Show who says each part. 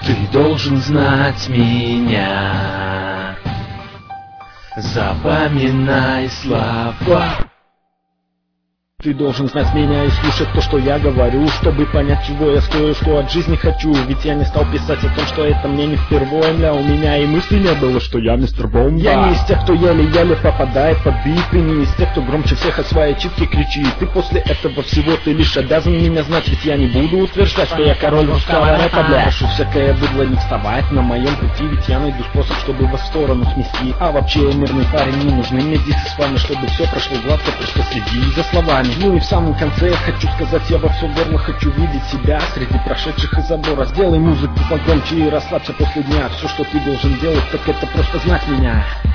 Speaker 1: Ты должен знать меня, запоминай слова.
Speaker 2: Ты должен знать меня и слушать то, что я говорю, чтобы понять, чего я стою, что от жизни хочу. Ведь я не стал писать о том, что это мне не впервые, мля. У меня и мысли не было, что я мистер Бомба. Я не из тех, кто еле-еле попадает под биты, не из тех, кто громче всех от своей читки кричит. И после этого всего ты лишь обязан меня знать, ведь я не буду утверждать, что я король русского рэпа, бля. Прошу всякое быдло не вставать на моем пути, ведь я найду способ, чтобы вас в сторону смести. А вообще я мирный парень, не нужны мне дисы с вами, чтобы все прошло гладко, просто следи за словами. Ну и в самом конце я хочу сказать, я во все горло хочу видеть себя среди прошедших из забора. Сделай музыку погромче и расслабься после дня. Все, что ты должен делать, так это просто знать меня.